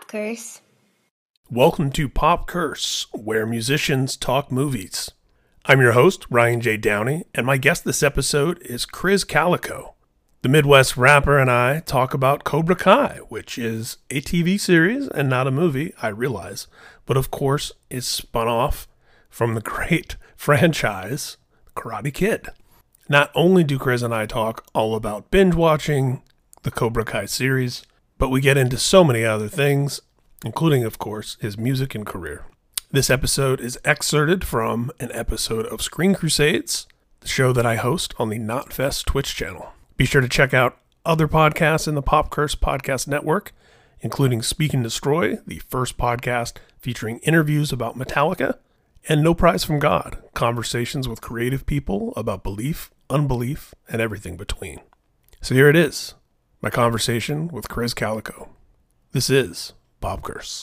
Curse. Welcome to Pop Curse, where musicians talk movies. I'm your host, Ryan J. Downey, and my guest this episode is Chris Calico. The Midwest rapper and I talk about Cobra Kai, which is a TV series and not a movie, I realize, but of course is spun off from the great franchise, Karate Kid. Not only do Chris and I talk all about binge watching the Cobra Kai series, but we get into so many other things, including, of course, his music and career. This episode is excerpted from an episode of Screen Crusades, the show that I host on the Knotfest Twitch channel. Be sure to check out other podcasts in the Pop Curse Podcast Network, including Speak and Destroy, the first podcast featuring interviews about Metallica, and No Prize from God, conversations with creative people about belief, unbelief, and everything between. So here it is, my conversation with Chris Calico. This is Pop Curse.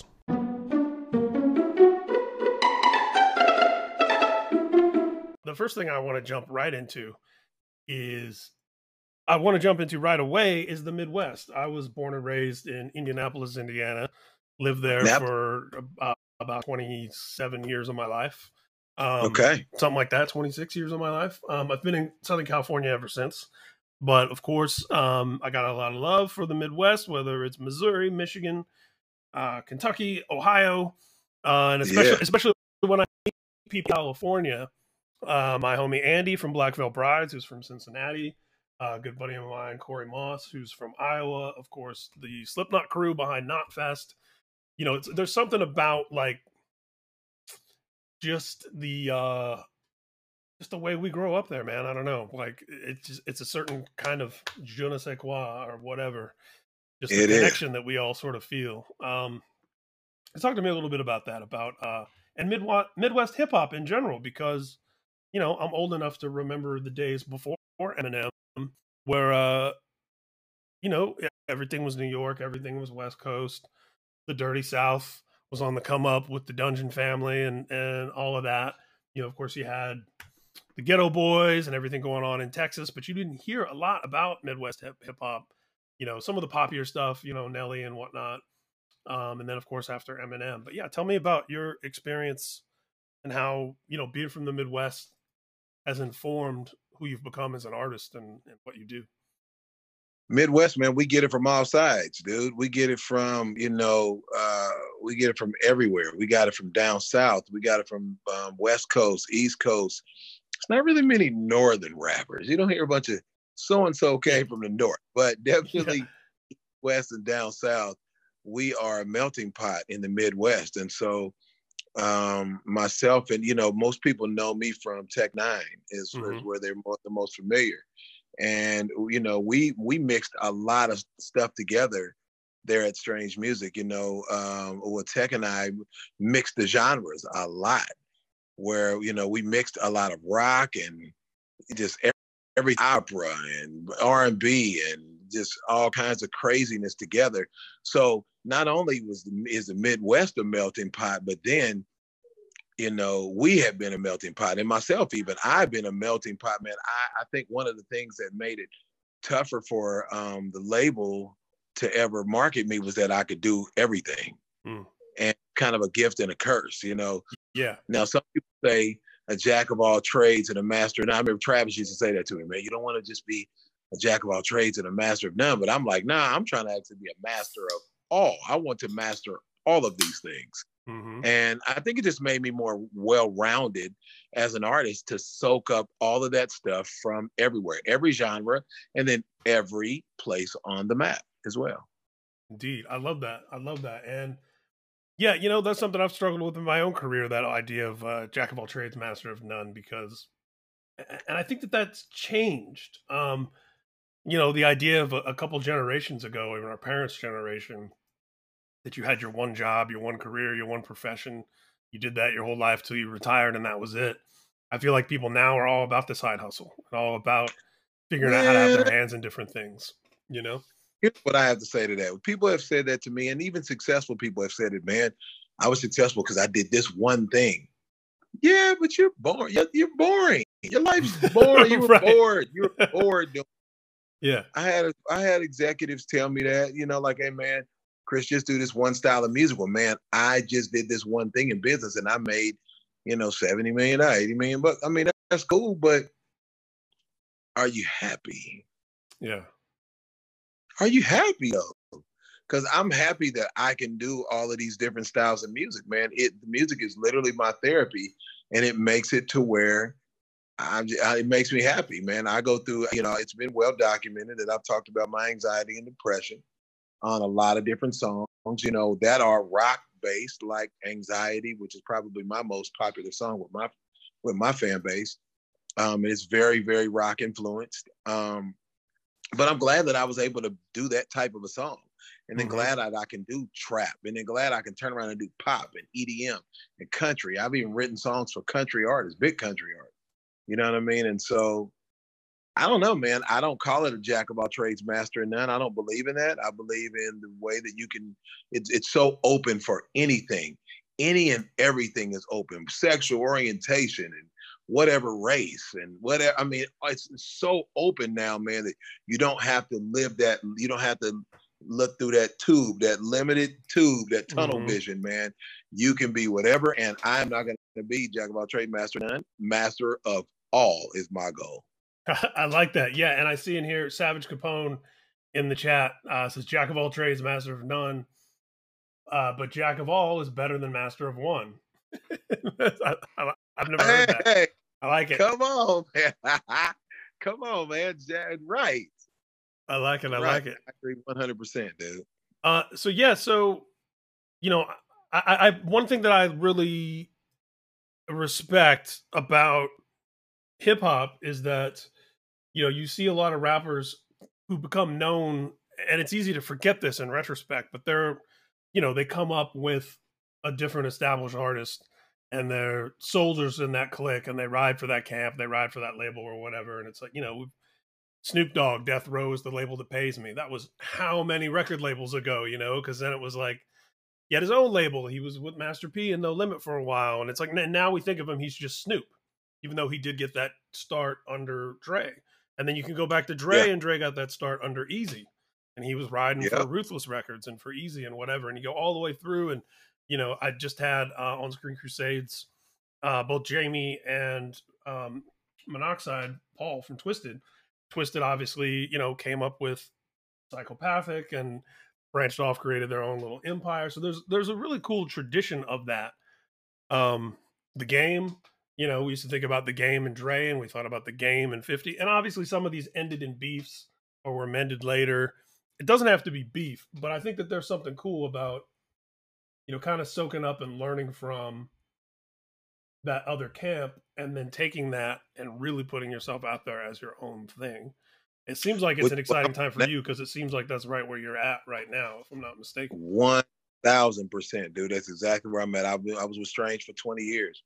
The first thing I want to jump right into right away is the Midwest. I was born and raised in Indianapolis, Indiana. Lived there for about 27 years of my life. Something like that, 26 years of my life. I've been in Southern California ever since. But of course, I got a lot of love for the Midwest, whether it's Missouri, Michigan, Kentucky, Ohio, and especially when I meet people in California. My homie Andy from Black Veil Brides, who's from Cincinnati, a good buddy of mine, Corey Moss, who's from Iowa. Of course, the Slipknot crew behind Knotfest. You know, there's something about like just the way we grow up there, man. I don't know. Like it's a certain kind of je ne sais quoi or whatever. Just the connection that we all sort of feel. Talk to me a little bit about that, and Midwest hip hop in general, because you know I'm old enough to remember the days before Eminem, where you know everything was New York, everything was West Coast, the Dirty South was on the come up with the Dungeon Family and all of that. You know, of course, you had the Ghetto Boys and everything going on in Texas, but you didn't hear a lot about Midwest hip hop. You know, some of the poppier stuff, you know, Nelly and whatnot. And then, of course, after Eminem. But yeah, tell me about your experience and how, you know, being from the Midwest has informed who you've become as an artist and what you do. Midwest, man, we get it from all sides, dude. We get it from, we get it from everywhere. We got it from down south. We got it from West Coast, East Coast. It's not really many northern rappers. You don't hear a bunch of so-and-so came from the north, but definitely west and down south, we are a melting pot in the Midwest. And so myself and, you know, most people know me from Tech Nine is where they're the most familiar. And, you know, we mixed a lot of stuff together there at Strange Music. You know, Tech and I mixed the genres a lot, where, you know, we mixed a lot of rock and just every opera and R&B and just all kinds of craziness together. So not only is the Midwest a melting pot, but then, you know, we have been a melting pot. And myself, even, I've been a melting pot, man. I think one of the things that made it tougher for the label to ever market me was that I could do everything. And kind of a gift and a curse, you know? Yeah. Now, some people say a jack of all trades and a master of none. I remember Travis used to say that to me, man. You don't want to just be a jack of all trades and a master of none. But I'm like, nah, I'm trying to actually be a master of all. I want to master all of these things. And I think it just made me more well-rounded as an artist to soak up all of that stuff from everywhere, every genre, and then every place on the map as well. Indeed. I love that. And yeah, you know, that's something I've struggled with in my own career, that idea of jack of all trades, master of none, because, and I think that's changed. You know, the idea of a couple generations ago, even our parents' generation, that you had your one job, your one career, your one profession. You did that your whole life till you retired, and that was it. I feel like people now are all about the side hustle, and all about figuring out how to have their hands in different things, you know? Here's what I have to say to that. People have said that to me, and even successful people have said it, man. I was successful because I did this one thing. Yeah, but you're boring. You're boring. Your life's boring. You were bored. You were bored. Yeah. I had executives tell me that, you know, like, hey, man, Chris, just do this one style of music. Well, man, I just did this one thing in business and I made, 70 million, 80 million bucks. I mean, that's cool, but are you happy? Yeah. Are you happy though? Because I'm happy that I can do all of these different styles of music, man. The music is literally my therapy, and it makes it to where it makes me happy, man. I go through, it's been well documented that I've talked about my anxiety and depression on a lot of different songs, that are rock based, like Anxiety, which is probably my most popular song with my fan base. It's very, very rock influenced. But I'm glad that I was able to do that type of a song. And then glad that I can do trap. And then glad I can turn around and do pop and EDM and country. I've even written songs for country artists, big country artists. You know what I mean? And so, I don't know, man. I don't call it a jack of all trades, master of none. I don't believe in that. I believe in the way that you can, it's so open for anything. Any and everything is open. Sexual orientation and whatever race and whatever. I mean, it's so open now, man, that you don't have to live that. You don't have to look through that tube, that limited tube, that tunnel vision, man. You can be whatever. And I'm not going to be jack of all trades, master of none. Master of all is my goal. I like that. Yeah. And I see in here, Savage Capone in the chat says jack of all trades, master of none. But jack of all is better than master of one. I've never heard that. Hey, I like it. Come on, man. Come on, man. Right. I like it. I like it. I agree 100%, dude. So, I one thing that I really respect about hip hop is that, you see a lot of rappers who become known, and it's easy to forget this in retrospect, but they come up with a different established artist and they're soldiers in that clique and they ride for that camp, they ride for that label or whatever. And it's like, Snoop Dogg, Death Row is the label that pays me. That was how many record labels ago, because then it was like, he had his own label. He was with Master P and No Limit for a while. And it's like, now we think of him, he's just Snoop, even though he did get that start under Dre. And then you can go back to Dre, and Dre got that start under Easy. And he was riding for Ruthless Records and for Easy and whatever. And you go all the way through. And, I just had on Screen Crusades, both Jamie and Monoxide, Paul from Twisted. Twisted obviously, came up with Psychopathic and branched off, created their own little empire. So there's a really cool tradition of that. The Game, we used to think about The Game and Dre, and we thought about The Game and 50. And obviously some of these ended in beefs or were mended later. It doesn't have to be beef, but I think that there's something cool about, kind of soaking up and learning from that other camp and then taking that and really putting yourself out there as your own thing. It seems like it's an exciting time for you because it seems like that's right where you're at right now, if I'm not mistaken. 1000%, dude. That's exactly where I'm at. I was with Strange for 20 years.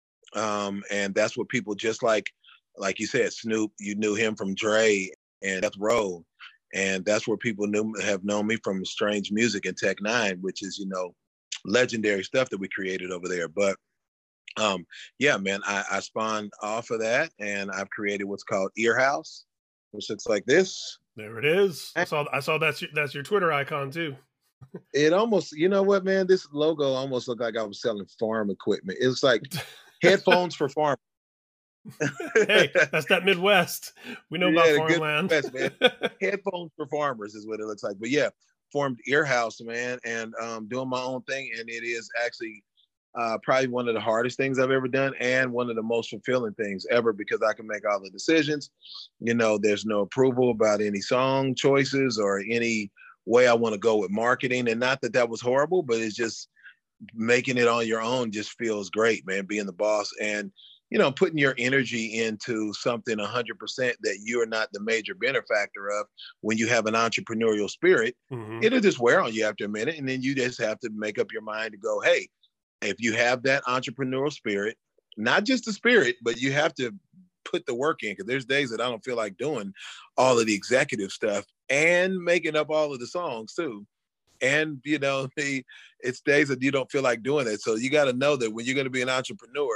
And that's what people just like you said, Snoop, you knew him from Dre and Death Row. And that's where people have known me from Strange Music and Tech Nine, which is, legendary stuff that we created over there. But yeah, man, I spawned off of that and I've created what's called Ear House, which looks like this. There it is. I saw that's your Twitter icon too. It almost, you know what, man, this logo almost looked like I was selling farm equipment. It was like headphones for farmers. Hey, that's that Midwest. We know about farmland. Midwest, man. Headphones for farmers is what it looks like. But yeah, formed Ear House, man, and doing my own thing. And it is actually probably one of the hardest things I've ever done and one of the most fulfilling things ever because I can make all the decisions. There's no approval about any song choices or any way I want to go with marketing. And not that was horrible, but it's just making it on your own just feels great, man, being the boss and, putting your energy into something 100% that you're not the major benefactor of when you have an entrepreneurial spirit, it'll just wear on you after a minute. And then you just have to make up your mind to go, hey, if you have that entrepreneurial spirit, not just the spirit, but you have to put the work in because there's days that I don't feel like doing all of the executive stuff and making up all of the songs too. And, it's days that you don't feel like doing it. So you got to know that when you're going to be an entrepreneur,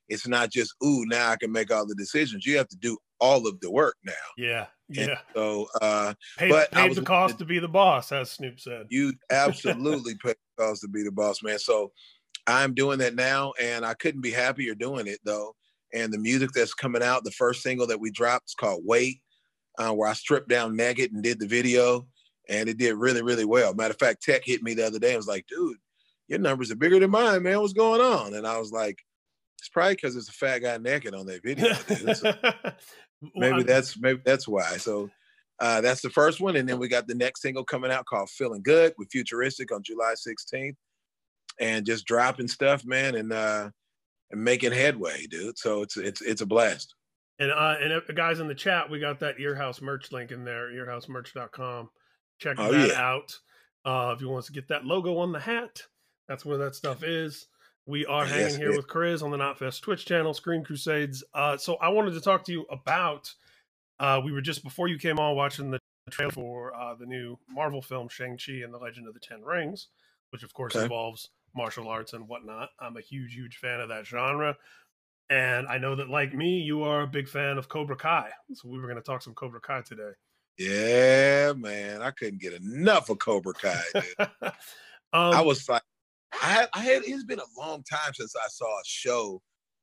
it's not just, ooh, now I can make all the decisions. You have to do all of the work now. Yeah. And Yeah. so, paid the cost to be the boss, as Snoop said. You absolutely paid the cost to be the boss, man. So I'm doing that now, and I couldn't be happier doing it, though. And the music that's coming out, the first single that we dropped is called Wait, where I stripped down naked and did the video, and it did really, really well. Matter of fact, Tech hit me the other day and was like, dude, your numbers are bigger than mine, man. What's going on? And I was like, it's probably because it's a fat guy naked on that video. So maybe that's why. So that's the first one. And then we got the next single coming out called Feeling Good with Futuristic on July 16th. And just dropping stuff, man, and making headway, dude. So it's a blast. And guys in the chat, we got that Earhouse merch link in there, earhousemerch.com. Check that out. If you want us to get that logo on the hat, that's where that stuff is. We are hanging here with Chris on the Knotfest Twitch channel, Screen Crusades. So I wanted to talk to you about, we were just before you came on watching the trailer for the new Marvel film, Shang-Chi and the Legend of the Ten Rings, which of course involves martial arts and whatnot. I'm a huge fan of that genre. And I know that, like me, you are a big fan of Cobra Kai. So we were going to talk some Cobra Kai today. Yeah, man. I couldn't get enough of Cobra Kai, dude. I was like, it's been a long time since I saw a show,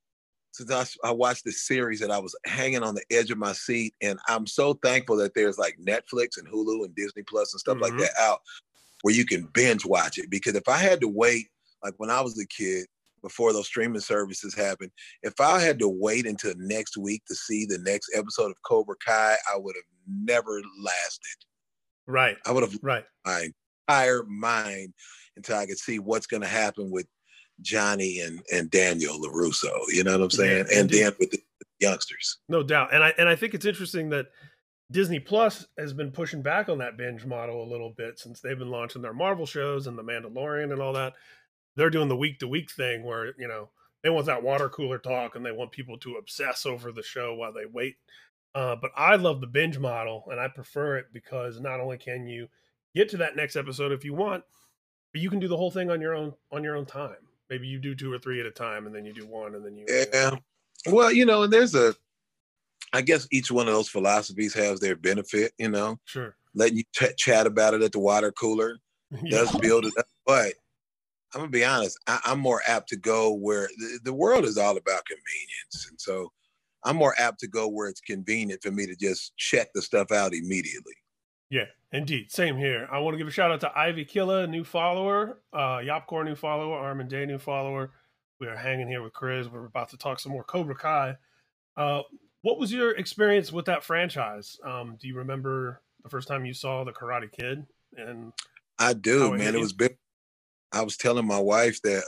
since I watched the series that I was hanging on the edge of my seat. And I'm so thankful that there's like Netflix and Hulu and Disney Plus and stuff like that out where you can binge watch it. Because if I had to wait, like when I was a kid, before those streaming services happened, if I had to wait until next week to see the next episode of Cobra Kai, I would have never lasted. Right. I would have my entire mind until I could see what's going to happen with Johnny and Daniel LaRusso. You know what I'm saying? Yeah, and then with the youngsters. No doubt. And I think it's interesting that Disney Plus has been pushing back on that binge model a little bit since they've been launching their Marvel shows and The Mandalorian and all that. They're doing the week-to-week thing where, you know, they want that water cooler talk and they want people to obsess over the show while they wait. But I love the binge model, and I prefer it because not only can you get to that next episode if you want, but you can do the whole thing on your own time. Maybe you do 2 or 3 at a time, and then you do one, and then you. Yeah. Well, you know, and I guess each one of those philosophies has their benefit. You know, sure. Letting you chat about it at the water cooler does build it up, but I'm gonna be honest. I'm more apt to go where the world is all about convenience, and so I'm more apt to go where it's convenient for me to just check the stuff out immediately. Yeah, indeed. Same here. I want to give a shout out to Ivy Killa, new follower, Yopcore, new follower, Armin Day, new follower. We are hanging here with Chris. We're about to talk some more Cobra Kai. What was your experience with that franchise? Do you remember the first time you saw the Karate Kid? And I do, man. It was big. I was telling my wife that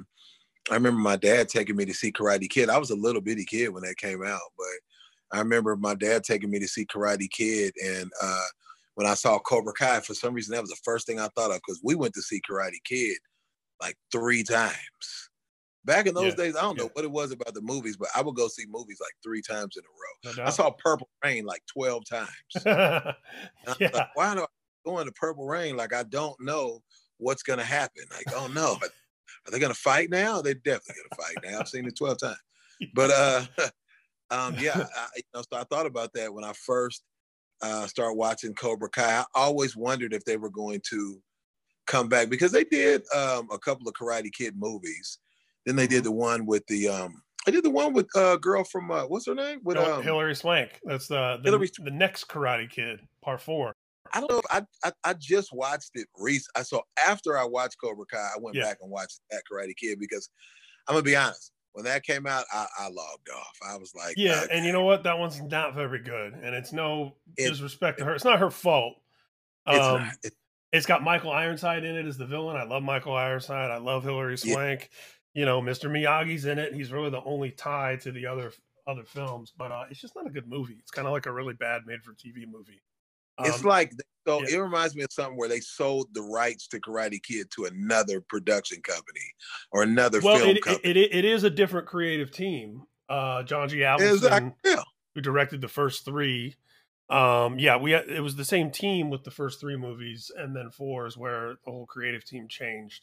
I remember my dad taking me to see Karate Kid. I was a little bitty kid when that came out, but I remember my dad taking me to see Karate Kid. And when I saw Cobra Kai, for some reason, that was the first thing I thought of because we went to see Karate Kid like 3 times. Back in those days, I don't know what it was about the movies, but I would go see movies like 3 times in a row. No, I saw Purple Rain like 12 times. Like, why do I go into Purple Rain? Like, I don't know what's going to happen. Like, oh no, are they going to fight now? They're definitely going to fight now. I've seen it 12 times. But so I thought about that when I first started watching Cobra Kai. I always wondered if they were going to come back because they did a couple of Karate Kid movies. Then they did the one with girl from what's her name? With Hilary Swank. That's the next Karate Kid, part 4. I don't know if I just watched it recently. So after I watched Cobra Kai, I went back and watched that Karate Kid because I'm gonna be honest. When that came out, I logged off. I was like, okay. And you know what? That one's not very good, and it's no disrespect to her. It's not her fault. It's got Michael Ironside in it as the villain. I love Michael Ironside. I love Hilary Swank. You know, Mr. Miyagi's in it. He's really the only tie to the other films, but it's just not a good movie. It's kind of like a really bad made-for-TV movie. It's like, it reminds me of something where they sold the rights to Karate Kid to another production company or another film company. It is a different creative team. John G. Avildsen, who directed the first 3. It was the same team with the first 3 movies, and then 4 is where the whole creative team changed.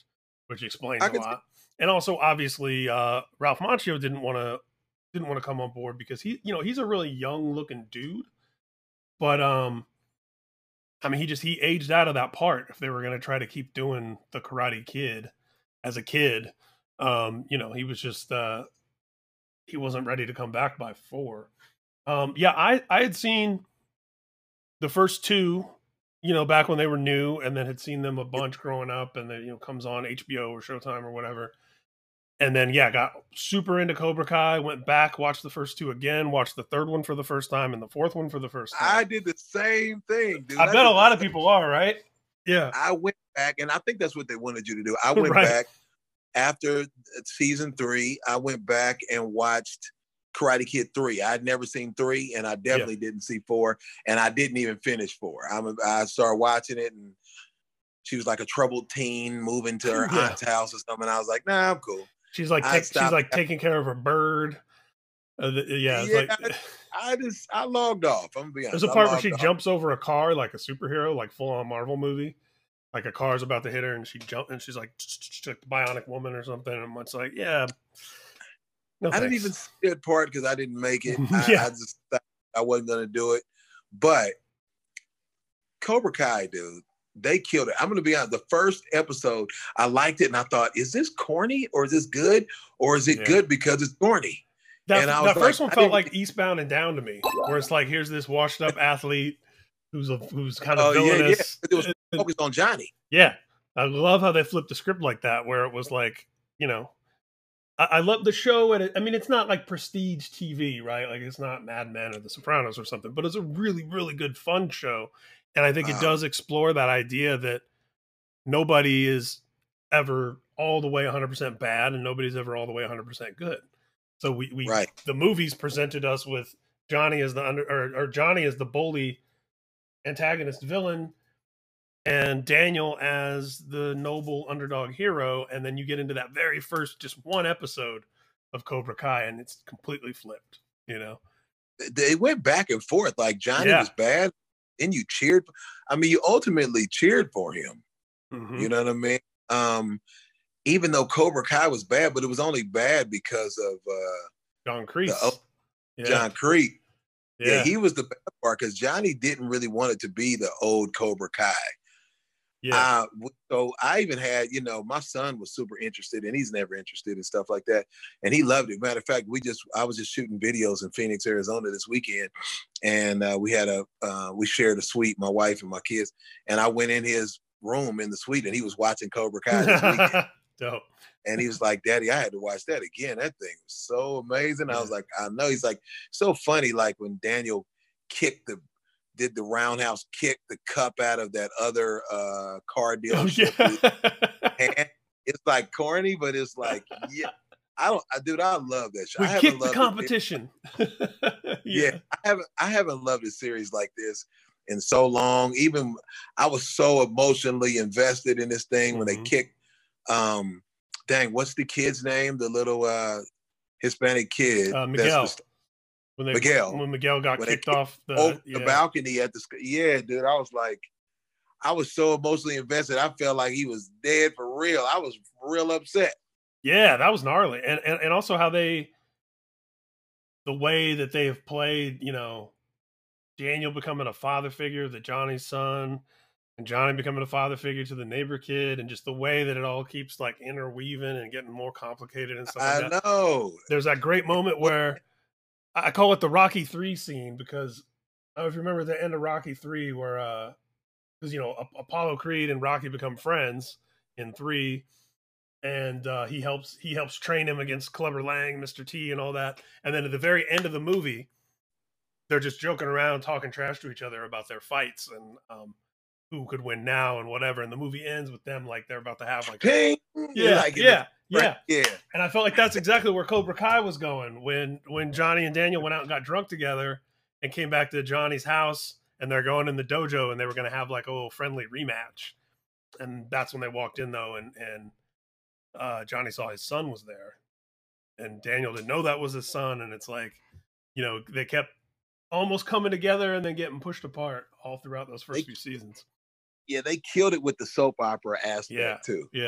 which explains I a could. lot. And also, obviously, Ralph Macchio didn't want to come on board because he's a really young looking dude, but I mean, he aged out of that part. If they were going to try to keep doing the Karate Kid as a kid, he was just he wasn't ready to come back by 4. Yeah, I had seen the first 2, back when they were new, and then had seen them a bunch growing up, and then comes on HBO or Showtime or whatever. And then got super into Cobra Kai, went back, watched the first 2 again, watched the third one for the first time, and the fourth one for the first time. I did the same thing, dude. I bet a lot of people are, right? Yeah. I went back, and I think that's what they wanted you to do. I went Right. back after season 3. I went back and watched Karate Kid 3. I'd never seen 3, and I definitely didn't see 4, and I didn't even finish 4. I started watching it, and she was like a troubled teen moving to her aunt's house or something. I was like, nah, I'm cool. She's like taking care of her bird. I logged off. I'm gonna be honest. There's a part where she jumps over a car like a superhero, like full on Marvel movie. Like a car's about to hit her, and she jumped, and she's like the Bionic Woman or something. And it's like, no, I didn't even see that part because I didn't make it. Yeah. I just thought I wasn't gonna do it. But Cobra Kai, dude, they killed it. I'm gonna be honest. The first episode, I liked it, and I thought, is this corny or is this good, or is it good because it's corny? That first one felt like Eastbound and Down to me, where it's like, here's this washed up athlete who's kind of villainous. It was focused on Johnny. Yeah, I love how they flipped the script like that, where it was like, I love the show, and it's not like prestige TV, right? Like it's not Mad Men or The Sopranos or something, but it's a really, really good fun show, and I think it does explore that idea that nobody is ever all the way 100% bad, and nobody's ever all the way 100% good. So the movies presented us with Johnny as or Johnny as the bully antagonist villain, and Daniel as the noble underdog hero, and then you get into that very first just one episode of Cobra Kai, and it's completely flipped. They went back and forth. Like Johnny was bad, then you cheered. I mean, you ultimately cheered for him. Mm-hmm. You know what I mean? Even though Cobra Kai was bad, but it was only bad because of John Kreese. John Kreese. Yeah, he was the bad part because Johnny didn't really want it to be the old Cobra Kai. Yeah. So I even had, my son was super interested, and he's never interested in stuff like that, and he loved it. Matter of fact, I was just shooting videos in Phoenix, Arizona this weekend, and we shared a suite, my wife and my kids, and I went in his room in the suite, and he was watching Cobra Kai this weekend. Dope. And he was like, Daddy, I had to watch that again. That thing was so amazing. I was like, I know. He's like, so funny, like when Daniel did the roundhouse kick the cup out of that other car dealership. And it's like corny, but it's like, I love that show. We kicked the competition. I haven't loved a series like this in so long. Even I was so emotionally invested in this thing when they kicked what's the kid's name? The little Hispanic kid. Miguel. When Miguel got kicked off the balcony at dude, I was so emotionally invested. I felt like he was dead for real. I was real upset. Yeah, that was gnarly. And also how the way that they have played, Daniel becoming a father figure to Johnny's son, and Johnny becoming a father figure to the neighbor kid, and just the way that it all keeps like interweaving and getting more complicated and stuff like that. I know. There's that great moment where I call it the Rocky 3 scene, because I don't know if you remember the end of Rocky 3 where because Apollo Creed and Rocky become friends in 3, and he helps train him against Clubber Lang, Mr. T, and all that. And then at the very end of the movie, they're just joking around, talking trash to each other about their fights and who could win now and whatever. And the movie ends with them like they're about to have like yeah. And I felt like that's exactly where Cobra Kai was going when Johnny and Daniel went out and got drunk together and came back to Johnny's house, and they're going in the dojo, and they were going to have like a little friendly rematch. And that's when they walked in though, and Johnny saw his son was there, and Daniel didn't know that was his son. And it's like, they kept almost coming together and then getting pushed apart all throughout those first few seasons. Yeah, they killed it with the soap opera aspect too. Yeah.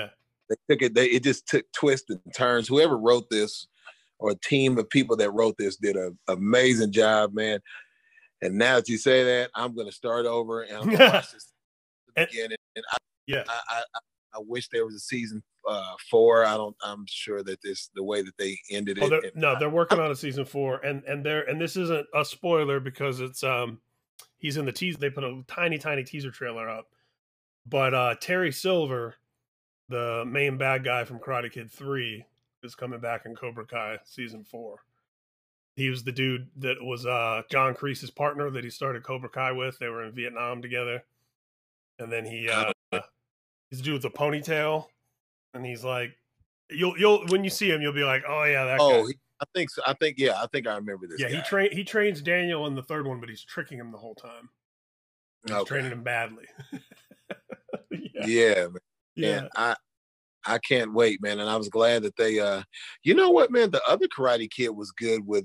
They took it. It just took twists and turns. Whoever wrote this, or a team of people that wrote this, did an amazing job, man. And now that you say that, I'm going to start over and I'm going to watch this again. And I wish there was a season 4. I'm sure that the way that they ended it. They're working on a season 4, and this isn't a spoiler because it's he's in the teaser. They put a tiny teaser trailer up, but Terry Silver, the main bad guy from Karate Kid 3, is coming back in Cobra Kai season 4. He was the dude that was John Kreese's partner that he started Cobra Kai with. They were in Vietnam together, and then he's the dude with the ponytail, and he's like, you'll when you see him, you'll be like, oh yeah, that guy. I think so. I think I remember this. Yeah, guy. He trains Daniel in the third one, but he's tricking him the whole time. He's training him badly. Yeah, man. Yeah. And I can't wait, man. And I was glad that they you know what, man, the other Karate Kid was good with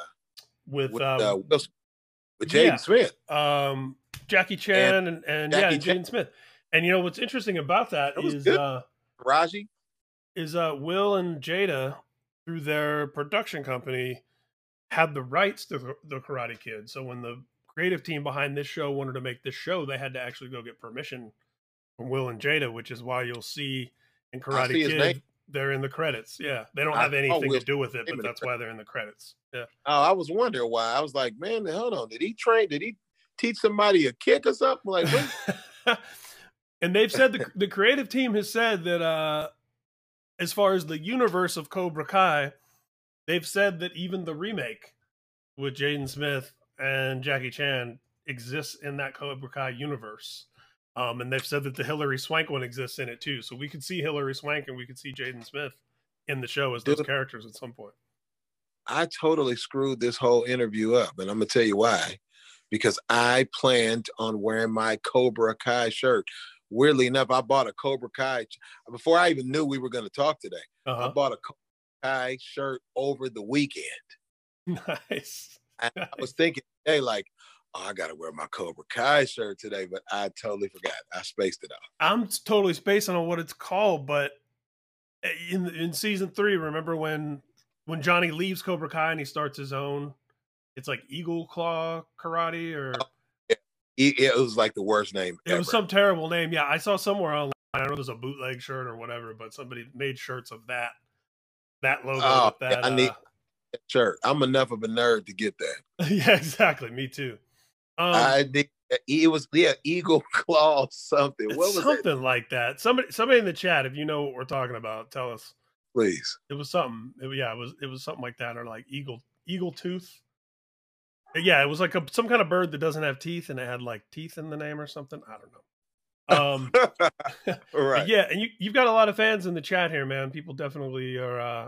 Jaden Smith. Jackie Chan and Jaden Smith. And you know what's interesting about that is Raji is Will and Jada, through their production company, had the rights to the Karate Kid. So when the creative team behind this show wanted to make this show, they had to actually go get permission from Will and Jada, which is why you'll see in Karate Kid they're in the credits. Yeah, they don't have anything to do with it, but that's why they're in the credits. Yeah. Oh, I was wondering why. I was like, man, hold on. Did he teach somebody a kick or something? Like, what? And they've said the creative team has said that as far as the universe of Cobra Kai, they've said that even the remake with Jaden Smith and Jackie Chan exists in that Cobra Kai universe. And they've said that the Hilary Swank one exists in it too. So we could see Hilary Swank and we could see Jaden Smith in the show as those characters at some point. I totally screwed this whole interview up, and I'm going to tell you why. Because I planned on wearing my Cobra Kai shirt. Weirdly enough, I bought a Cobra Kai before I even knew we were going to talk today. I bought a Cobra Kai shirt over the weekend. Nice. I was thinking, hey, like, I got to wear my Cobra Kai shirt today, but I totally forgot. I spaced it out. I'm totally spacing on what it's called, but in season 3, remember when Johnny leaves Cobra Kai and he starts his own, it's like Eagle Claw Karate or... It was like the worst name ever. It was some terrible name. Yeah, I saw somewhere online. I don't know if it was a bootleg shirt or whatever, but somebody made shirts of that logo. With that, I need that shirt. I'm enough of a nerd to get that. Yeah, exactly. Me too. It was Eagle Claw something. What was something like that? Somebody in the chat, if you know what we're talking about, tell us, please. It was something. It was something like that, or like eagle tooth. Yeah, it was like some kind of bird that doesn't have teeth, and it had like teeth in the name or something. I don't know. Right. Yeah, and you've got a lot of fans in the chat here, man. People definitely are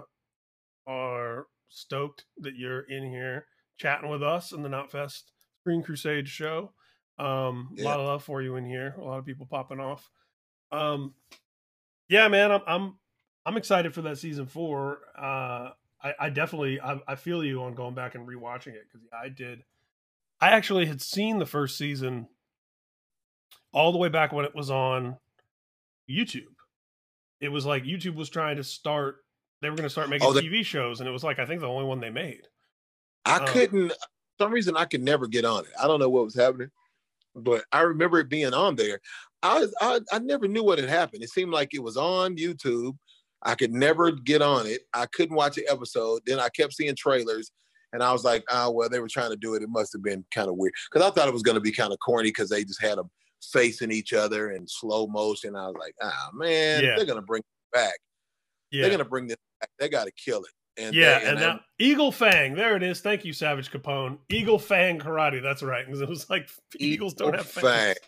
stoked that you're in here chatting with us in the Knotfest Screen Crusade show. A lot of love for you in here. A lot of people popping off. Yeah, man, I'm excited for that season 4. I definitely I feel you on going back and rewatching it, because I did. I actually had seen the first season all the way back when it was on YouTube. It was like YouTube was trying to start. They were going to start making TV shows, and it was like, I think the only one they made. I couldn't. For some reason, I could never get on it. I don't know what was happening, but I remember it being on there. I never knew what had happened. It seemed like it was on YouTube. I could never get on it. I couldn't watch an episode. Then I kept seeing trailers, and I was like, well, they were trying to do it. It must have been kind of weird, because I thought it was going to be kind of corny because they just had them facing each other in slow motion. I was like, man, they're going to bring it back. Yeah. They're going to bring this back. They got to kill it. And now Eagle Fang, there it is. Thank you, Savage Capone. Eagle Fang Karate. That's right. Because it was like Eagles don't have fangs.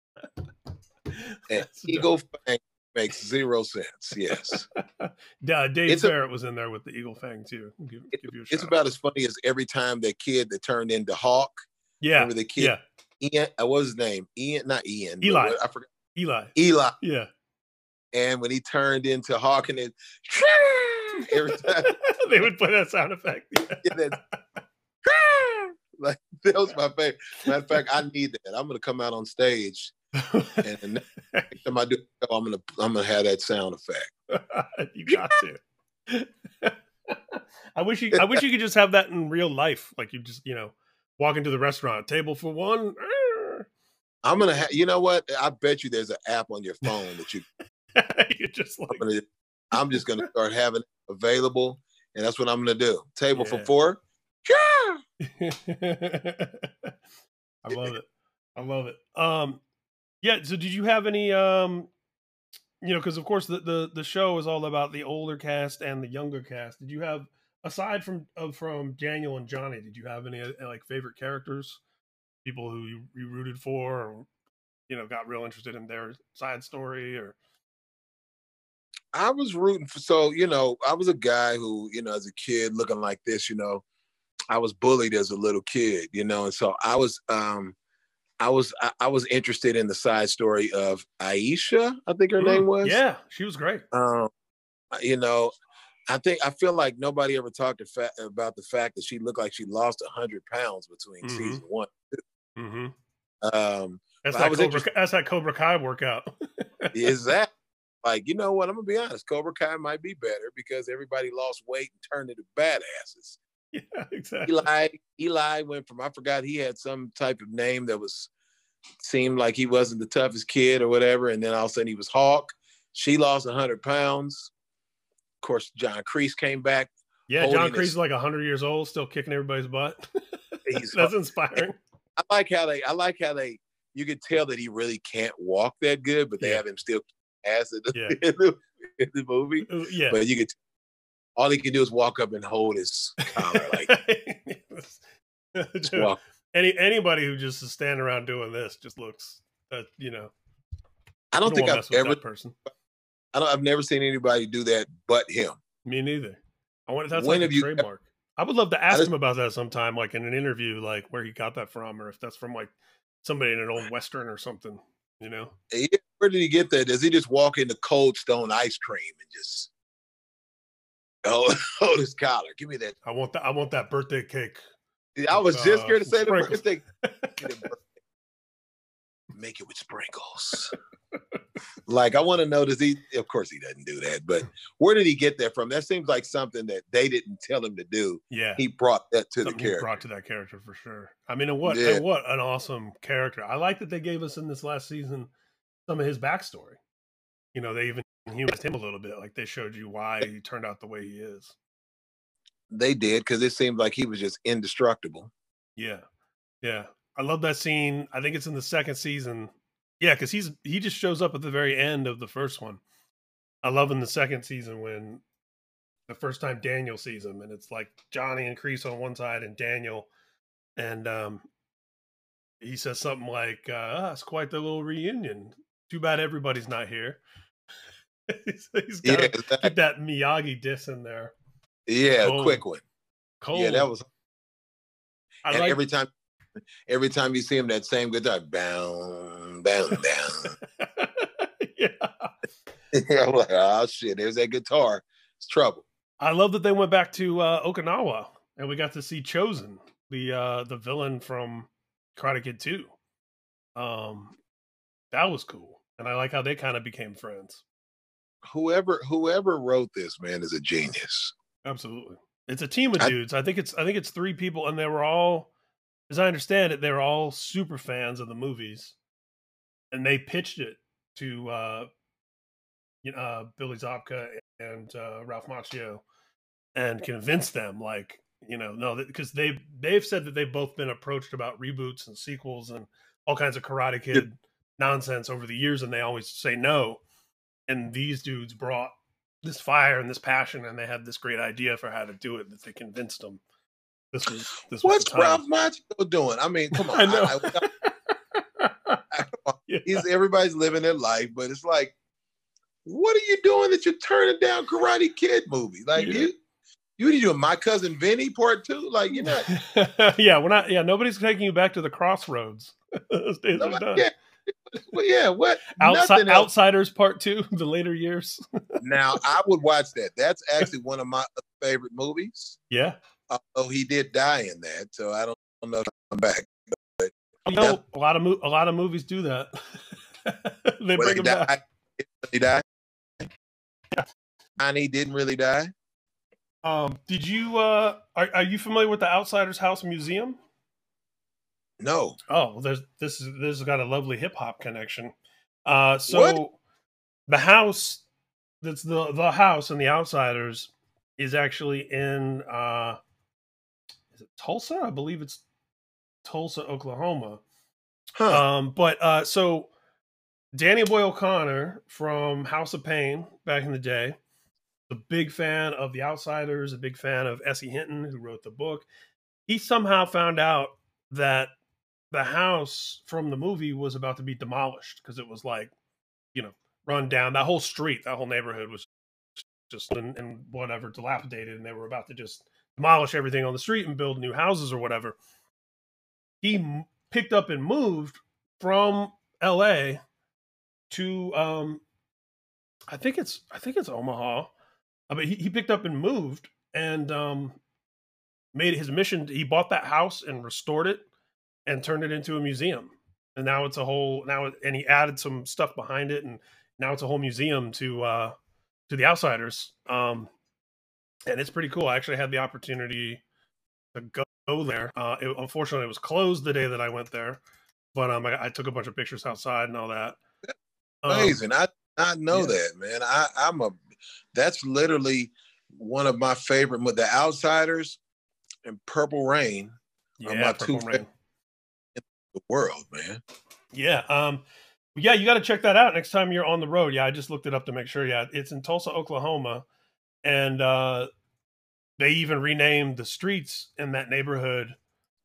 And Eagle Fang makes zero sense. Yes. Dave Barrett was in there with the Eagle Fang too. Give you a shout. It's about as funny as every time that kid that turned into Hawk. Yeah. Remember the kid? Yeah. Ian. What was his name? Ian, not Ian. Eli. I forgot. Eli. Yeah. And when he turned into Hawk, and it every time they would play that sound effect. Like, that was my favorite. Matter of fact, I need that. I'm gonna come out on stage, and next time I do, I'm gonna have that sound effect. You got to. I wish you could just have that in real life. Like you just, walk into the restaurant, table for one. I'm gonna you know what? I bet you there's an app on your phone that you just like I'm just gonna start having it available, and that's what I'm gonna do. Table for four. Yeah. I love it. I love it. Yeah. So did you have any because of course the show is all about the older cast and the younger cast. Did you have, aside from Daniel and Johnny, did you have any like favorite characters, people who you rooted for, or got real interested in their side story? Or I was rooting for, I was a guy who, as a kid looking like this, I was bullied as a little kid, and so I was interested in the side story of Aisha, I think her name was. Yeah, she was great. I feel like nobody ever talked about the fact that she looked like she lost 100 pounds between season 1 and 2. That's that Cobra Kai workout. Is that like, you know what? I'm gonna be honest. Cobra Kai might be better because everybody lost weight and turned into badasses. Yeah, exactly. Eli went from, I forgot, he had some type of name that seemed like he wasn't the toughest kid or whatever, and then all of a sudden he was Hawk. She lost 100 pounds. Of course, John Kreese came back. Yeah, John Kreese is like 100 years old, still kicking everybody's butt. That's inspiring. I like how they. You could tell that he really can't walk that good, but they have him still ass in the movie. Yeah, but you could. All he can do is walk up and hold his collar, like walk. Anybody who just is standing around doing this just looks, I don't think I've ever person. I've never seen anybody do that but him. Me neither. That's like a trademark. I would love to ask him about that sometime, like in an interview, like where he got that from, or if that's from like somebody in an old Western or something, Yeah, where did he get that? Does he just walk into Cold Stone ice cream and just hold his collar? Give me that. I want that birthday cake. I was just scared to say sprinkles. The birthday. Make it with sprinkles. Like, I want to know, of course he doesn't do that, but where did he get that from? That seems like something that they didn't tell him to do. Yeah. He brought that to something the character. He brought to that character for sure. I mean, and what an awesome character. I like that they gave us in this last season some of his backstory. They even humanized him a little bit. Like, they showed you why he turned out the way he is. They did, because it seemed like he was just indestructible. Yeah. Yeah. I love that scene. I think it's in the second season. Yeah, because he just shows up at the very end of the first one. I love in the second season when the first time Daniel sees him, and it's like Johnny and Kreese on one side and Daniel, and he says something like, it's quite the little reunion. Too bad everybody's not here. he's got to keep that Miyagi diss in there. Yeah, quick one. Cold. Yeah, that was. Every time you see him, that same guitar, bound, down. Yeah. I'm like, oh shit, there's that guitar. It's trouble. I love that they went back to Okinawa and we got to see Chozen, the villain from Karate Kid 2. That was cool. And I like how they kind of became friends. Whoever wrote this, man, is a genius. Absolutely. It's a team of dudes. I think it's 3 people, and they were all, as I understand it, they were all super fans of the movies, and they pitched it to Billy Zabka and Ralph Macchio, and convinced them, like, no, because they've said that they've both been approached about reboots and sequels and all kinds of Karate Kid nonsense over the years, and they always say no. And these dudes brought this fire and this passion, and they had this great idea for how to do it that they convinced them. What's Ralph Macchio doing? I mean, come on. I know. Everybody's living their life, but it's like, what are you doing that you're turning down Karate Kid movies? Like, you doing My Cousin Vinny Part 2? Like, you're not. Yeah, we're not. Yeah, nobody's taking you back to the crossroads. Those days are done. Yeah. Well, yeah, what? Outsiders Part 2, the later years. Now, I would watch that. That's actually one of my favorite movies. Yeah. Although he did die in that, so I don't know if I'm back. But, a lot of movies do that. They bring him back. He died? Johnny didn't really die. Did you are you familiar with the Outsiders House Museum? No. Oh, well, this has got a lovely hip hop connection. What? So the house that's the house and the Outsiders is actually in is it Tulsa? I believe it's Tulsa, Oklahoma. Huh. But so Danny Boy O'Connor from House of Pain back in the day, a big fan of The Outsiders, a big fan of S.E. Hinton, who wrote the book. He somehow found out that the house from the movie was about to be demolished because it was like, run down. That whole street, that whole neighborhood was just and whatever dilapidated, and they were about to just demolish everything on the street and build new houses or whatever. He picked up and moved from L.A. to I think it's Omaha. But he picked up and moved and made it his mission. He bought that house and restored it and turned it into a museum. And now it's a whole and he added some stuff behind it, and now it's a whole museum to the Outsiders. And it's pretty cool. I actually had the opportunity to go there. Unfortunately, it was closed the day that I went there, but I took a bunch of pictures outside and all that. Amazing. I know that, man. That's literally one of my favorite. The Outsiders and Purple Rain are my two favorite in the world, man. Yeah. Yeah, you got to check that out next time you're on the road. Yeah, I just looked it up to make sure. Yeah, it's in Tulsa, Oklahoma, and they even renamed the streets in that neighborhood.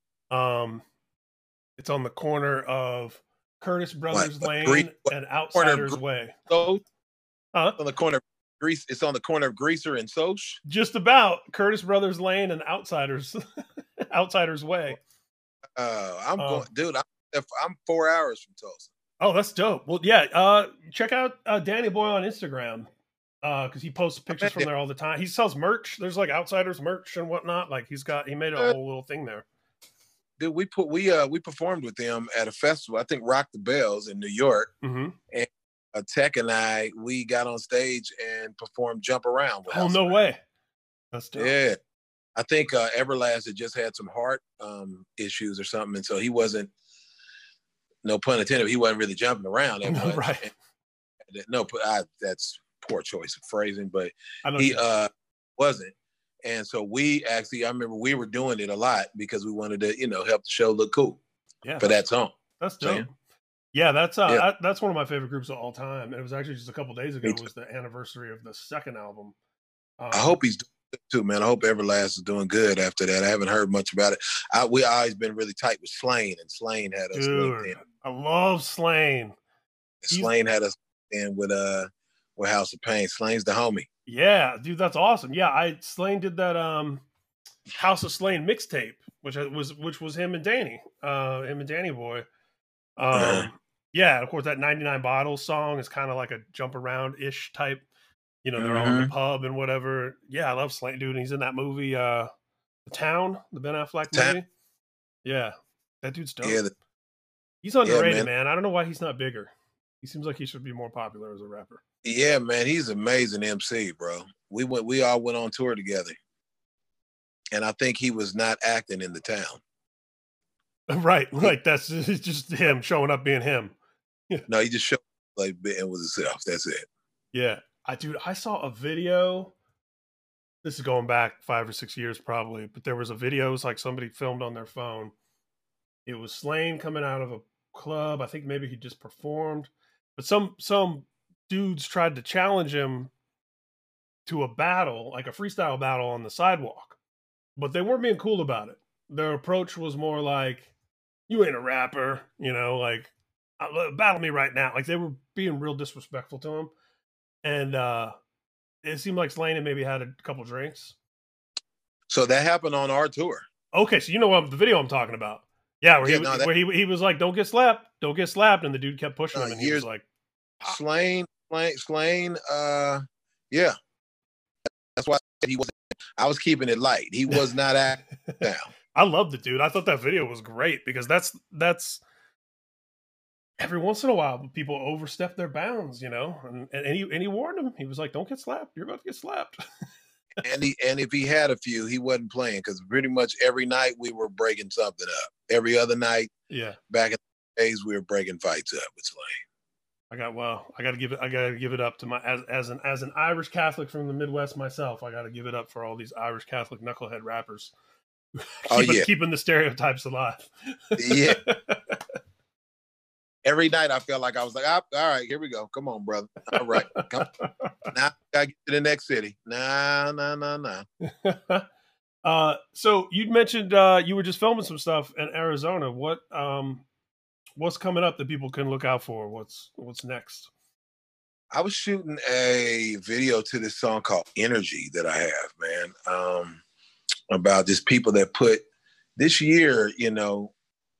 It's on the corner of Curtis Brothers Lane and Outsiders Way. So, on the corner of Grease. It's on the corner of Greaser and Soch. Just about Curtis Brothers Lane and Outsiders Way. I'm going, dude. I'm 4 hours from Tulsa. Oh, that's dope. Well, yeah. Check out Danny Boy on Instagram because he posts pictures from there all the time. He sells merch. There's like Outsiders merch and whatnot. Like he made a whole little thing there. Dude, we performed with them at a festival. I think Rock the Bells in New York, and Tech and we got on stage and performed "Jump Around." Oh, no way! That's dope. Yeah, I think Everlast had just had some heart issues or something, and so he wasn't. No pun intended. He wasn't really jumping around that much. Right. That's poor choice of phrasing, but he wasn't. And so I remember we were doing it a lot because we wanted to, help the show look cool. Yeah. For that song. That's dope. Yeah, that's one of my favorite groups of all time. It was actually just a couple days ago. It was the anniversary of the second album. I hope he's doing good too, man. I hope Everlast is doing good after that. I haven't heard much about it. We always been really tight with Slaine, and Slaine had us linked in. I love Slaine. Slaine had us in with House of Pain. Slaine's the homie. Yeah, dude, that's awesome. Yeah, Slaine did that House of Slaine mixtape, which was him and Danny Boy. Yeah, of course that 99 Bottles song is kind of like a jump around ish type. They're all in the pub and whatever. Yeah, I love Slaine, dude. And he's in that movie, The Town, the Ben Affleck movie. Yeah, that dude's dope. Yeah, he's underrated, man. I don't know why he's not bigger. He seems like he should be more popular as a rapper. Yeah, man, he's amazing MC, bro. We all went on tour together, and I think he was not acting in The Town. Right, like that's just him showing up being him. No, he just showed up like and was himself. That's it. Yeah, I saw a video. This is going back 5 or 6 years probably, but there was a video. It was like somebody filmed on their phone. It was Slaine coming out of a club. I think maybe he just performed, but some dudes tried to challenge him to a battle, like a freestyle battle on the sidewalk, but they weren't being cool about it. Their approach was more like, "You ain't a rapper, like battle me right now." Like they were being real disrespectful to him, and it seemed like Slaine maybe had a couple drinks. So that happened on our tour. Okay, so the video I'm talking about. Yeah, where he was like, "Don't get slapped, don't get slapped," and the dude kept pushing him, and he was like, Slaine, yeah. That's why I was keeping it light. He was not acting down. I loved it, dude. I thought that video was great because that's every once in a while, people overstep their bounds, you know, and he warned him. He was like, "Don't get slapped. You're about to get slapped." And if he had a few, he wasn't playing because pretty much every night we were breaking something up. Every other night, Yeah. back in the days, we were breaking fights up with Slang. I got to give it up to my as an Irish Catholic from the Midwest myself. I got to give it up for all these Irish Catholic knucklehead rappers, Oh yeah, keeping the stereotypes alive. yeah. Every night I felt like I was like, all right, here we go. Come on, brother. All right, come. Now I gotta get to the next city. Nah. So you'd mentioned you were just filming some stuff in Arizona. What's coming up that people can look out for? What's next? I was shooting a video to this song called Energy that I have, man. About just people that put this year, you know,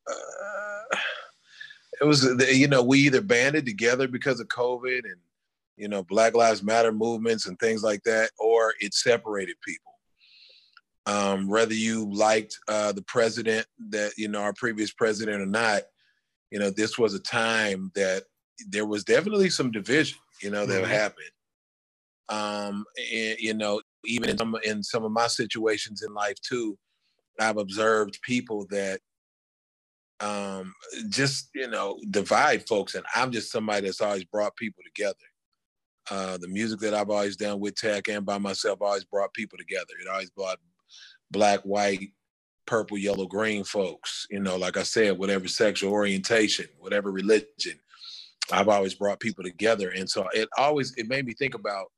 it was, you know, we either banded together because of COVID and, you know, Black Lives Matter movements and things like that, or it separated people. Whether you liked the president that, you know, our previous president or not, you know, this was a time that there was definitely some division, you know, that happened. And, you know, even in some of my situations in life too, I've observed people that just, you know, divide folks. And I'm just somebody that's always brought people together. The music that I've always done with Tech and by myself always brought people together. It always brought black, white, purple, yellow, green folks, you know, like I said, whatever sexual orientation, whatever religion, I've always brought people together. And so it made me think about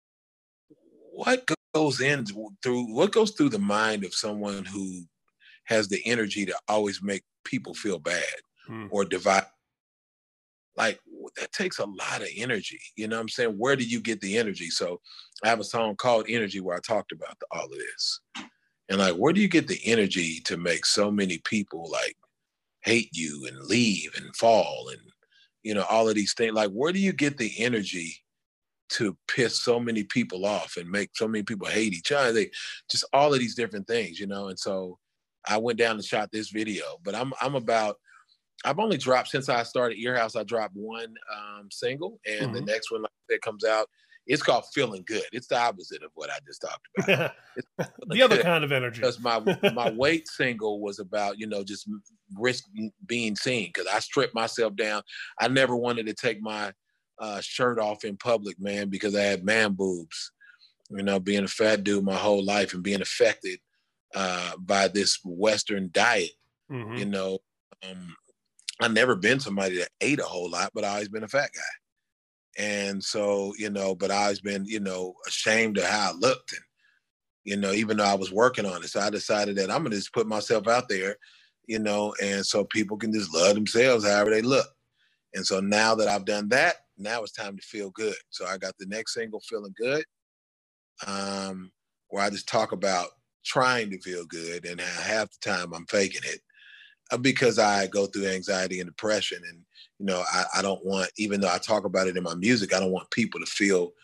what goes through the mind of someone who has the energy to always make people feel bad or divide. Like, that takes a lot of energy. You know what I'm saying? Where do you get the energy? So I have a song called Energy where I talked about all of this. And like, where do you get the energy to make so many people like hate you and leave and fall and, you know, all of these things? Like, where do you get the energy to piss so many people off and make so many people hate each other? They just all of these different things, you know? And so I went down and shot this video, but I've only dropped, since I started Earhouse, I dropped one single, and the next one that comes out, it's called Feeling Good. It's the opposite of what I just talked about. The other kind of energy. Because my Wait single was about, you know, just risk being seen, because I stripped myself down. I never wanted to take my shirt off in public, man, because I had man boobs. You know, being a fat dude my whole life and being affected by this Western diet, you know, I've never been somebody that ate a whole lot, but I always been a fat guy. And so, you know, but I always been, you know, ashamed of how I looked. And, you know, even though I was working on it. So I decided that I'm going to just put myself out there, you know, and so people can just love themselves however they look. And so now that I've done that, now it's time to feel good. So I got the next single, Feeling Good, where I just talk about trying to feel good and how half the time I'm faking it. Because I go through anxiety and depression, and, you know, I don't want, even though I talk about it in my music, I don't want people to feel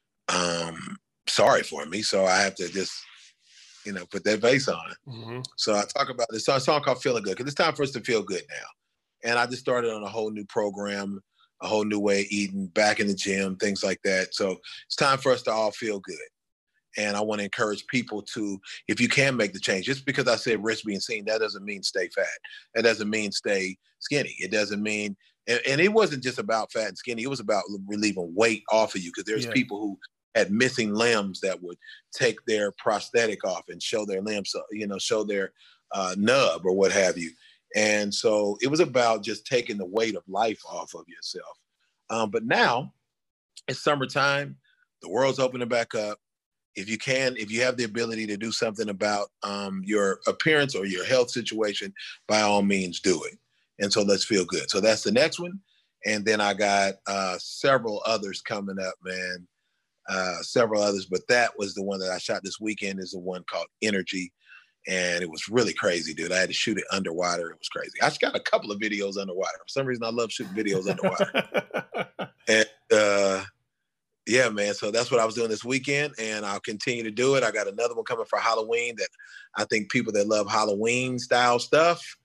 sorry for me. So I have to just, you know, put that face on. So I talk about this song called Feeling Good, because it's time for us to feel good now. And I just started on a whole new program, a whole new way of eating, back in the gym, things like that. So it's time for us to all feel good. And I want to encourage people to, if you can make the change, just because I said risk being seen, that doesn't mean stay fat. That doesn't mean stay skinny. It doesn't mean, and it wasn't just about fat and skinny. It was about relieving weight off of you, because there's people who had missing limbs that would take their prosthetic off and show their limbs, you know, show their nub or what have you. And so it was about just taking the weight of life off of yourself. But now it's summertime. The world's opening back up. If you have the ability to do something about your appearance or your health situation, by all means do it. And so let's feel good. So that's the next one. And then I got several others coming up, man. Several others, but that was the one that I shot this weekend, is the one called Energy. And it was really crazy, dude. I had to shoot it underwater. It was crazy. I just got a couple of videos underwater. For some reason, I love shooting videos underwater. And yeah, man. So that's what I was doing this weekend, and I'll continue to do it. I got another one coming for Halloween that I think people that love Halloween style stuff,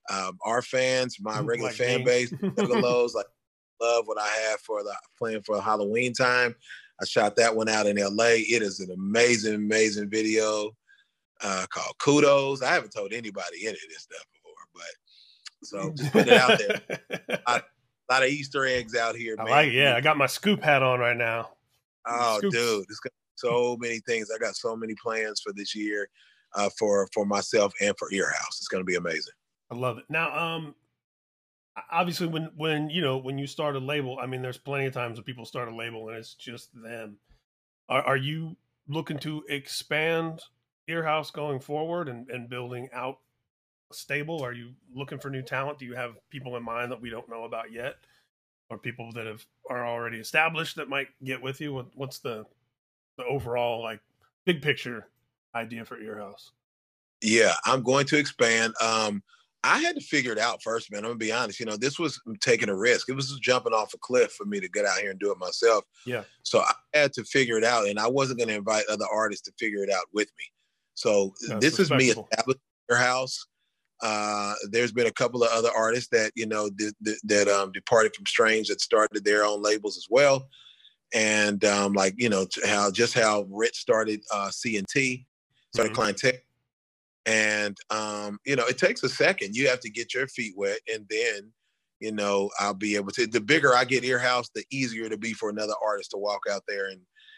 our fans, my regular Like fan me. base, Juggalos, like love what I have for the playing for Halloween time. I shot that one out in LA. It is an amazing, amazing video called Kudos. I haven't told anybody any of this stuff before, but so just putting it out there. A lot of Easter eggs out here, man. I like it. Yeah, I got my scoop hat on right now. Oh, Scoops. dude, it's got so many things. I got so many plans for this year, for myself and for Earhouse. It's going to be amazing. I love it. Now, obviously, when you start a label, I mean, there's plenty of times when people start a label and it's just them. Are you looking to expand Earhouse going forward and building out a stable? Are you looking for new talent? Do you have people in mind that we don't know about yet, or people that are already established that might get with you? What's the overall like big picture idea for Earhouse? Yeah, I'm going to expand. I had to figure it out first, man. I'm gonna be honest. This was taking a risk. It was just jumping off a cliff for me to get out here and do it myself. Yeah. So I had to figure it out, and I wasn't going to invite other artists to figure it out with me. So this is me establishing Earhouse. There's been a couple of other artists that that departed from Strange that started their own labels as well, and how Rich started CNT, started Clientele. And, it takes a second. You have to get your feet wet, and then, I'll be able to. The bigger I get Earhouse, the easier it'll be for another artist to walk out there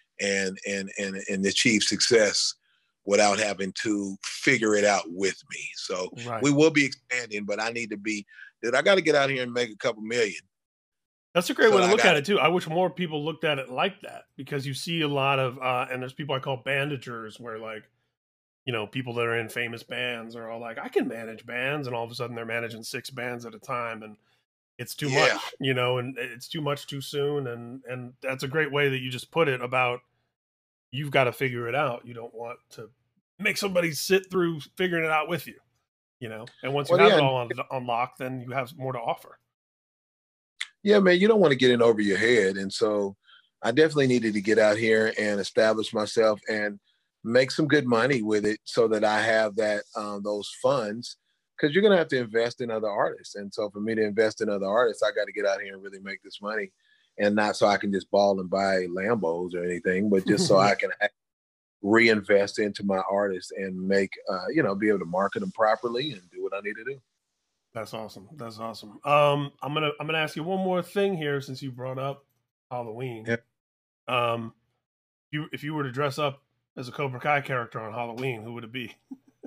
and achieve success without having to figure it out with me. So we will be expanding, but I need to be. Dude, I got to get out here and make a couple million. That's a great way to look at it too. I wish more people looked at it like that, because you see a lot of, and there's people I call bandagers, where like, people that are in famous bands are all like, I can manage bands. And all of a sudden they're managing 6 bands at a time. And it's too much, and it's too much too soon. And that's a great way that you just put it about, you've got to figure it out. You don't want to make somebody sit through figuring it out with you, and once you have it all unlocked, then you have more to offer. Yeah, man, you don't want to get in over your head. And so I definitely needed to get out here and establish myself and make some good money with it, so that I have that those funds, because you're gonna have to invest in other artists. And so for me to invest in other artists, I got to get out here and really make this money, and not so I can just ball and buy Lambos or anything, but just so I can reinvest into my artists and make be able to market them properly and do what I need to do. That's awesome. That's awesome. I'm gonna ask you one more thing here, since you brought up Halloween. Yeah. If you were to dress up as a Cobra Kai character on Halloween, who would it be?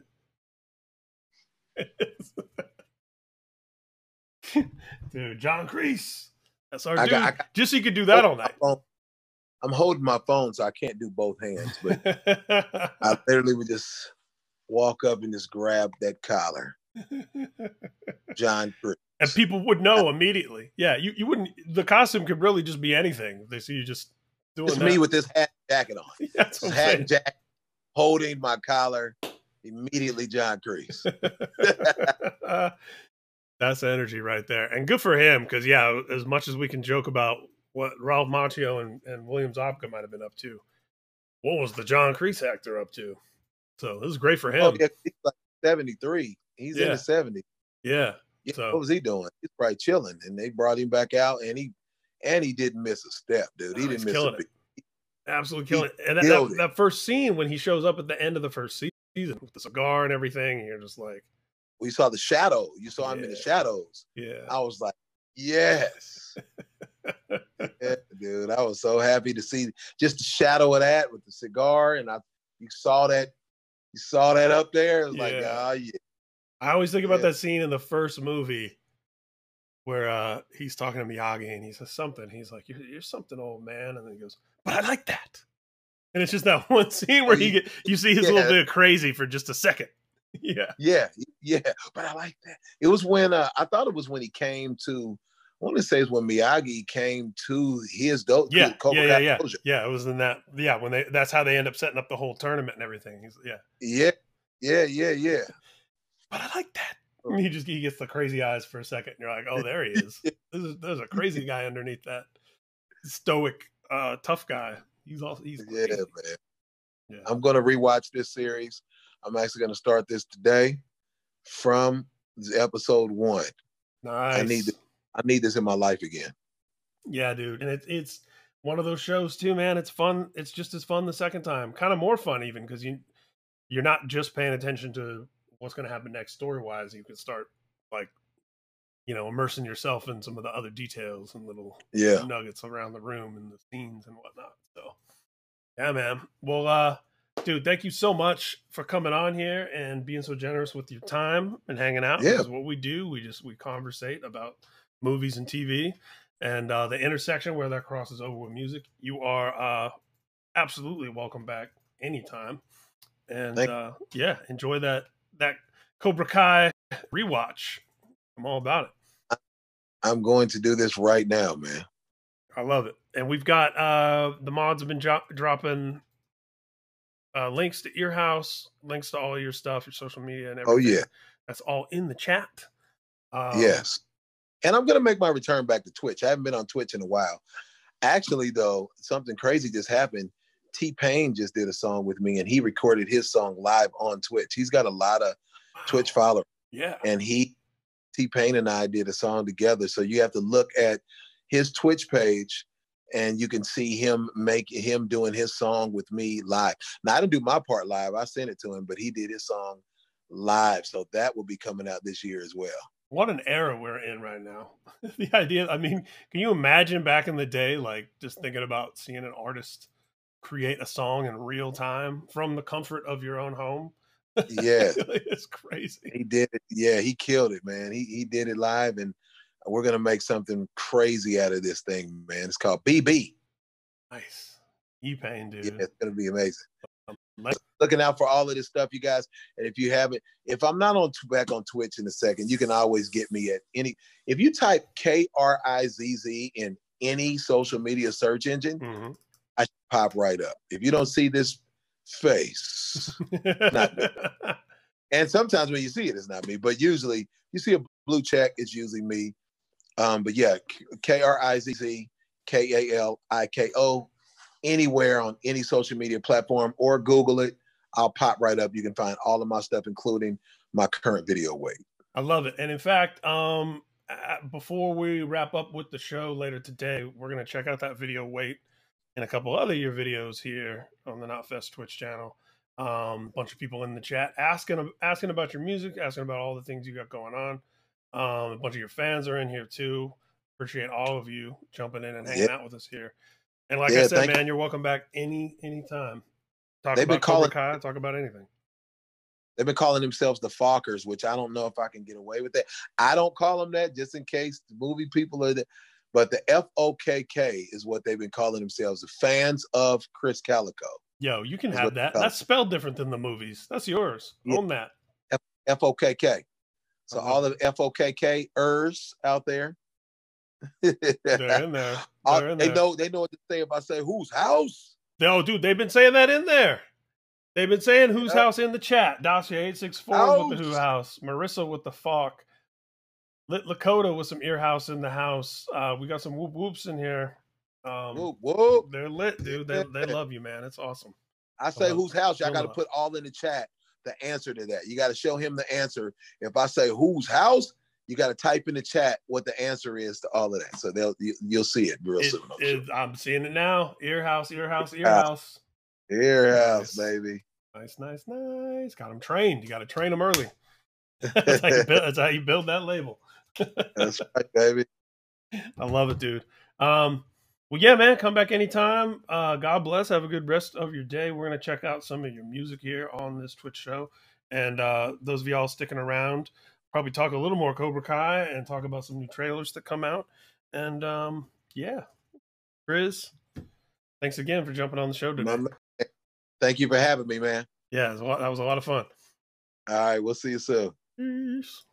Dude, John Kreese. That's our dude. Just so you could do that all night. I'm holding my phone, so I can't do both hands, but I literally would just walk up and just grab that collar. John Kreese. And people would know immediately. Yeah, you wouldn't. The costume could really just be anything. They see you just doing it's that. Me with this hat and jacket on. That's what I'm saying. And jacket, holding my collar, immediately John Kreese. That's energy right there. And good for him, because, yeah, as much as we can joke about what Ralph Macchio and William Zabka might have been up to, what was the John Kreese actor up to? So this is great for him. Oh, yeah, he's like 73. He's in the 70s. Yeah. So what was he doing? He's probably chilling, and they brought him back out, and he didn't miss a step, dude. He didn't miss a beat. Absolutely killing it. And that first scene when he shows up at the end of the first season with the cigar and everything, and you're just like, we saw the shadow. You saw him in the shadows. Yeah. I was like, yes. Yeah, dude. I was so happy to see just the shadow of that with the cigar, and you saw that up there. It was like, oh yeah. I always think about that scene in the first movie where he's talking to Miyagi and he says something. He's like, you're something, old man. And then he goes, but I like that. And it's just that one scene where you see his little bit of crazy for just a second. Yeah. But I like that. It was when, I thought it was when he came to, I want to say it's when Miyagi came to his dojo. Yeah, it was in that. Yeah, that's how they end up setting up the whole tournament and everything. Yeah. But I like that. And he gets the crazy eyes for a second. And you're like, oh, there he is. There's a crazy guy underneath that stoic, tough guy. He's man. Yeah. I'm going to rewatch this series. I'm actually going to start this today from This is episode 1. Nice. I need this in my life again. Yeah, dude. And it's one of those shows too, man. It's fun. It's just as fun the second time. Kind of more fun even because you're not just paying attention to what's going to happen next story wise. You can start like, immersing yourself in some of the other details and little nuggets around the room and the scenes and whatnot. So yeah, man. Well, dude, thank you so much for coming on here and being so generous with your time and hanging out. Yeah. Because what we do, we conversate about movies and TV and the intersection where that crosses over with music. You are absolutely welcome back anytime. And enjoy that Cobra Kai rewatch. I'm all about it. I'm going to do this right now, man. I love it. And we've got the mods have been dropping links to Earhouse, links to all of your stuff, your social media and everything. Oh, yeah. That's all in the chat. Yes. And I'm going to make my return back to Twitch. I haven't been on Twitch in a while. Actually, though, something crazy just happened. T-Pain just did a song with me, and he recorded his song live on Twitch. He's got a lot of Twitch followers. Yeah. And T-Pain and I did a song together. So you have to look at his Twitch page and you can see him doing his song with me live. Now, I didn't do my part live. I sent it to him, but he did his song live. So that will be coming out this year as well. What an era we're in right now. The idea, I mean, can you imagine back in the day, like just thinking about seeing an artist create a song in real time from the comfort of your own home? Yeah. It's crazy. He did it. Yeah, he killed it, man. He did it live, and we're going to make something crazy out of this thing, man. It's called BB. Nice. T-Pain, dude. Yeah, it's going to be amazing. Looking out for all of this stuff, you guys. And if you haven't, if I'm not back on Twitch in a second, you can always get me at if you type KRIZZ in any social media search engine, I should pop right up. If you don't see this face, not me. And sometimes when you see it, it's not me, but usually you see a blue check, it's usually me. But yeah, KRIZZ, KALIKO, anywhere on any social media platform, or Google it. I'll pop right up. You can find all of my stuff, including my current video weight. I love it. And in fact, before we wrap up with the show later today, we're going to check out that video weight and a couple other your videos here on the Knotfest Twitch channel. A bunch of people in the chat asking about your music, asking about all the things you got going on. A bunch of your fans are in here too. Appreciate all of you jumping in and hanging out with us here. And like I said, man, you're welcome back anytime. Talk about Cobra Kai, talk about anything. They've been calling themselves the Fockers, which I don't know if I can get away with that. I don't call them that just in case the movie people are there. But the FOKK is what they've been calling themselves, the fans of Chris Calico. Yo, you can have that. That's spelled different than the movies. That's yours. Own that. FOKK. So all the FOKK-ers out there. They're in there. They know what to say if I say whose house. No, dude, they've been saying that in there. They've been saying whose house in the chat. Dacia 864 with the who house. Marissa with the Falk. Lakota with some Earhouse in the house. We got some whoop whoops in here. Whoop whoop. They're lit, dude. They love you, man. It's awesome. I say whose house. Y'all got to put all in the chat the answer to that. You got to show him the answer. If I say whose house, you got to type in the chat what the answer is to all of that. So you'll see it real soon. I'm seeing it now. Earhouse. Earhouse, nice. Baby. Nice. Got them trained. You got to train them early. That's how you build that label. That's right, baby. I love it, dude. Well, yeah, man, come back anytime. God bless. Have a good rest of your day. We're going to check out some of your music here on this Twitch show. And those of y'all sticking around, probably talk a little more Cobra Kai and talk about some new trailers that come out. And yeah, Chris, thanks again for jumping on the show today. Thank you for having me, man. Yeah, that was a lot of fun. All right, we'll see you soon. Peace.